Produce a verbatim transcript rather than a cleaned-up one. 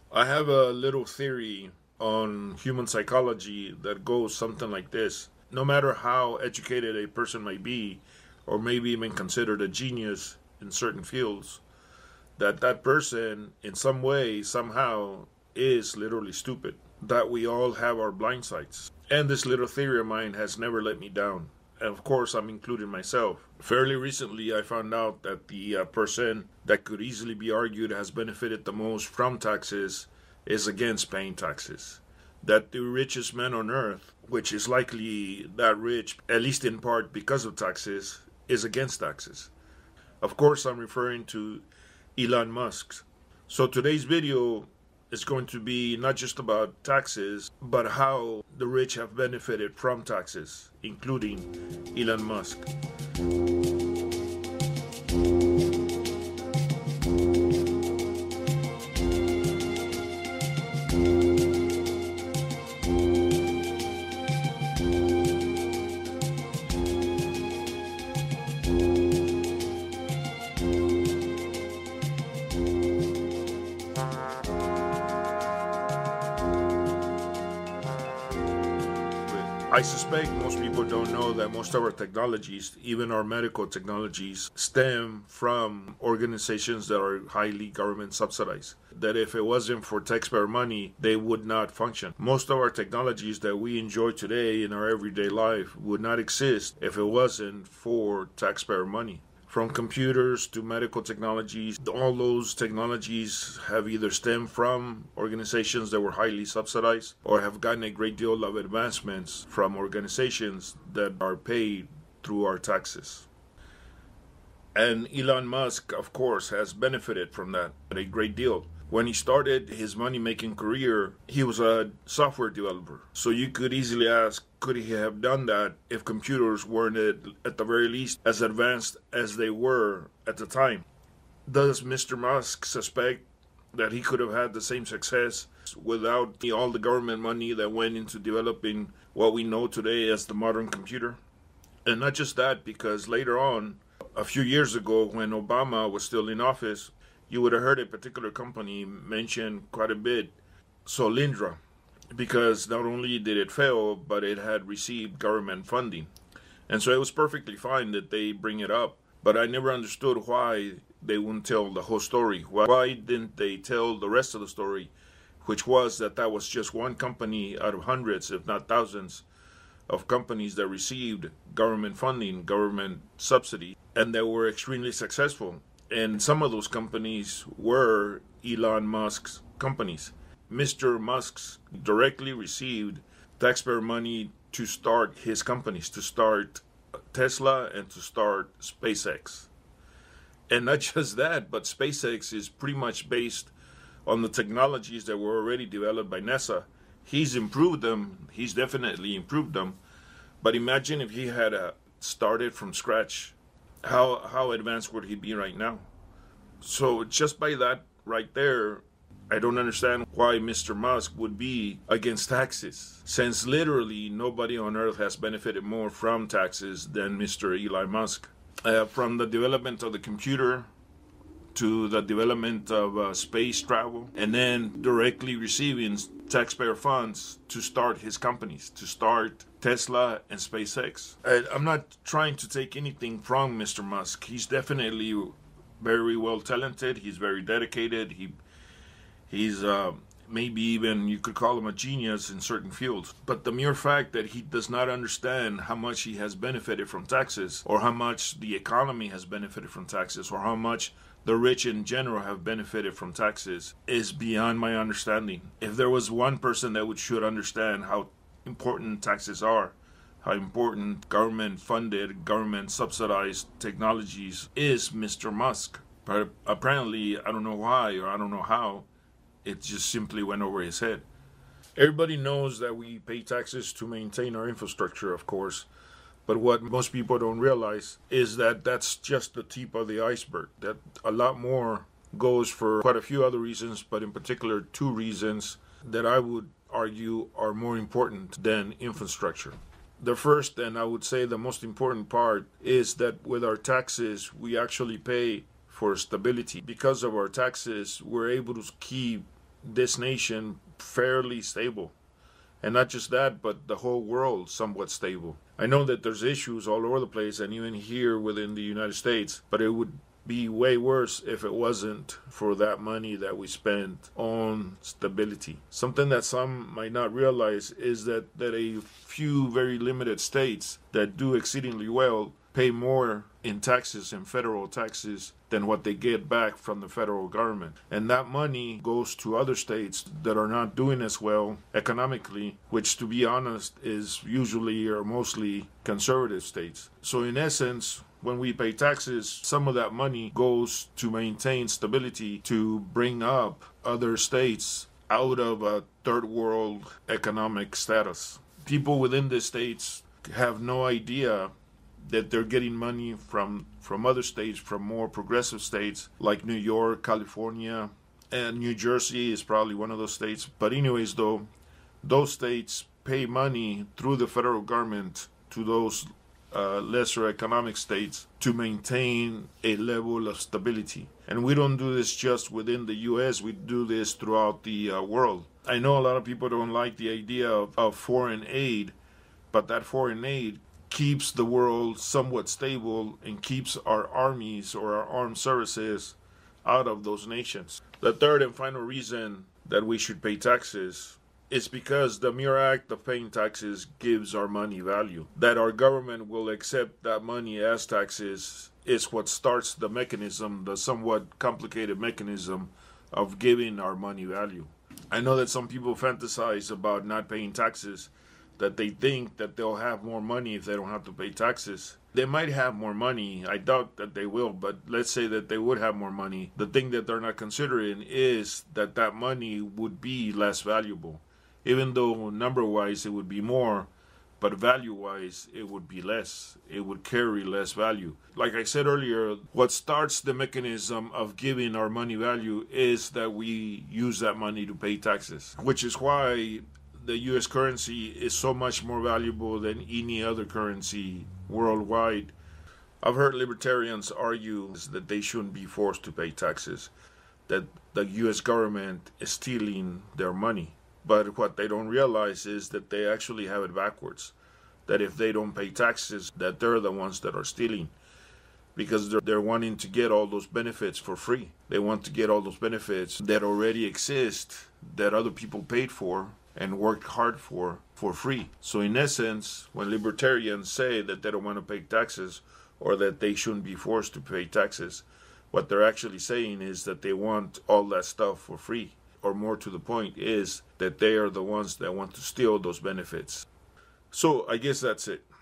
I have a little theory on human psychology that goes something like this. No matter how educated a person may be, or maybe even considered a genius in certain fields, that that person in some way, somehow, is literally stupid. That we all have our blind sides. And this little theory of mine has never let me down. And of course, I'm including myself. Fairly recently, I found out that the uh, person that could easily be argued has benefited the most from taxes is against paying taxes. That the richest man on earth, which is likely that rich, at least in part because of taxes, is against taxes. Of course, I'm referring to Elon Musk. So today's video is going to be not just about taxes, but how the rich have benefited from taxes, including Elon Musk. I suspect most people don't know that most of our technologies, even our medical technologies, stem from organizations that are highly government subsidized. That if it wasn't for taxpayer money, they would not function. Most of our technologies that we enjoy today in our everyday life would not exist if it wasn't for taxpayer money. From computers to medical technologies, all those technologies have either stemmed from organizations that were highly subsidized or have gotten a great deal of advancements from organizations that are paid through our taxes. And Elon Musk, of course, has benefited from that a great deal. When he started his money-making career, he was a software developer. So you could easily ask, could he have done that if computers weren't at the very least as advanced as they were at the time? Does Mister Musk suspect that he could have had the same success without all the government money that went into developing what we know today as the modern computer? And not just that, because later on, a few years ago when Obama was still in office, you would have heard a particular company mentioned quite a bit, Solyndra, because not only did it fail, but it had received government funding. And so it was perfectly fine that they bring it up, but I never understood why they wouldn't tell the whole story. Why didn't they tell the rest of the story, which was that that was just one company out of hundreds, if not thousands, of companies that received government funding, government subsidy, and that were extremely successful. And some of those companies were Elon Musk's companies. Mister Musk directly received taxpayer money to start his companies, to start Tesla and to start SpaceX. And not just that, but SpaceX is pretty much based on the technologies that were already developed by NASA. He's improved them. He's definitely improved them. But imagine if he had uh, started from scratch. How how advanced would he be right now? So just by that right there, I don't understand why Mister Musk would be against taxes, since literally nobody on earth has benefited more from taxes than Mister Elon Musk. Uh, from the development of the computer to the development of uh, space travel, and then directly receiving taxpayer funds to start his companies, to start Tesla and SpaceX. I, I'm not trying to take anything from Mister Musk. He's definitely very well talented. He's very dedicated. He he's uh, maybe even you could call him a genius in certain fields. But the mere fact that he does not understand how much he has benefited from taxes, or how much the economy has benefited from taxes, or how much the rich in general have benefited from taxes, is beyond my understanding. If there was one person that would should understand how important taxes are, how important government-funded, government-subsidized technologies is Mister Musk. But apparently, I don't know why or I don't know how, it just simply went over his head. Everybody knows that we pay taxes to maintain our infrastructure, of course. But what most people don't realize is that that's just the tip of the iceberg. That a lot more goes for quite a few other reasons, but in particular two reasons that I would argue are more important than infrastructure. The first, and I would say the most important part, is that with our taxes, we actually pay for stability. Because of our taxes, we're able to keep this nation fairly stable. And not just that, but the whole world somewhat stable. I know that there's issues all over the place, and even here within the United States, but it would be way worse if it wasn't for that money that we spent on stability. Something that some might not realize is that, that a few very limited states that do exceedingly well pay more in taxes, in federal taxes, than what they get back from the federal government. And that money goes to other states that are not doing as well economically, which, to be honest, is usually or mostly conservative states. So in essence, when we pay taxes, some of that money goes to maintain stability, to bring up other states out of a third world economic status. People within the states have no idea that they're getting money from, from other states, from more progressive states like New York, California, and New Jersey is probably one of those states. But anyways, though, those states pay money through the federal government to those uh, lesser economic states to maintain a level of stability. And we don't do this just within the U S, we do this throughout the uh, world. I know a lot of people don't like the idea of, of foreign aid, but that foreign aid keeps the world somewhat stable and keeps our armies or our armed services out of those nations. The third and final reason that we should pay taxes is because the mere act of paying taxes gives our money value. That our government will accept that money as taxes is what starts the mechanism, the somewhat complicated mechanism of giving our money value. I know that some people fantasize about not paying taxes, that they think that they'll have more money if they don't have to pay taxes. They might have more money. I doubt that they will, but let's say that they would have more money. The thing that they're not considering is that that money would be less valuable. Even though number-wise it would be more, but value-wise it would be less. It would carry less value. Like I said earlier, what starts the mechanism of giving our money value is that we use that money to pay taxes, which is why the U S currency is so much more valuable than any other currency worldwide. I've heard libertarians argue that they shouldn't be forced to pay taxes, that the U S government is stealing their money. But what they don't realize is that they actually have it backwards, that if they don't pay taxes, that they're the ones that are stealing, because they're, they're wanting to get all those benefits for free. They want to get all those benefits that already exist, that other people paid for and worked hard for, for free. So in essence, when libertarians say that they don't want to pay taxes or that they shouldn't be forced to pay taxes, what they're actually saying is that they want all that stuff for free. Or more to the point is that they are the ones that want to steal those benefits. So I guess that's it.